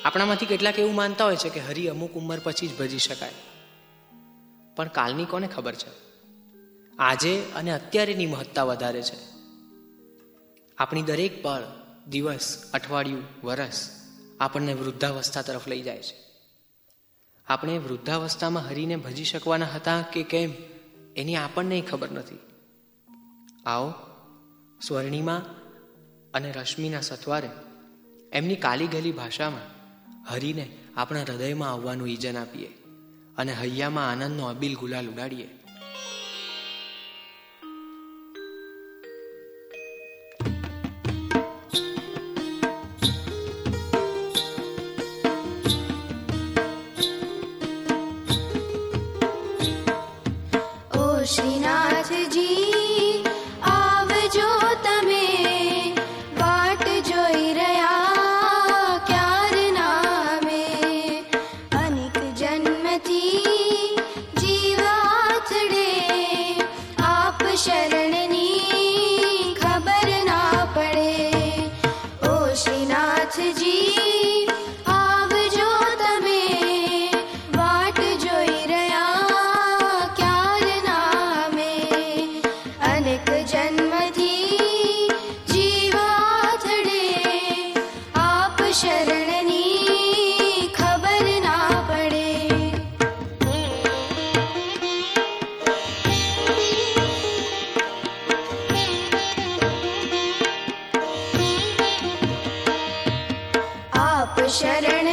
આપણામાંથી કેટલાક એવું માનતા હોય છે કે હરિ અમુક ઉંમર પછી જ ભજી શકાય, પણ કાલની કોને ખબર છે? આજે અને અત્યારેની મહત્તા વધારે છે. આપણી દરેક પળ, દિવસ, અઠવાડિયું, વરસ આપણને વૃદ્ધાવસ્થા તરફ લઈ જાય છે. આપણે વૃદ્ધાવસ્થામાં હરિને ભજી શકવાના હતા કે કેમ એની આપણને ખબર નથી. આવો સ્વર્ણિમા અને રશ્મિના સથવારે એમની કાલી ગલી ભાષામાં હરિને આપણા હૃદયમાં આવવાનું ઈજન આપીએ અને હૈયામાં આનંદનો અબીલ ગુલાલ ઉડાડીએ. શ્રીનાથજી આવજો તમે, વાટ જોઈ રહ્યા ક્યારના અમે. અનેક જન્મથી જીવ આથડે, આપ શરણની ખબર ના પડે. ઓ શ્રીનાથજી આવજો તમે, વાટ જોઈ જન્મથી જીવાથડે, આપ શરણની ખબર ના પડે. આપ શરણ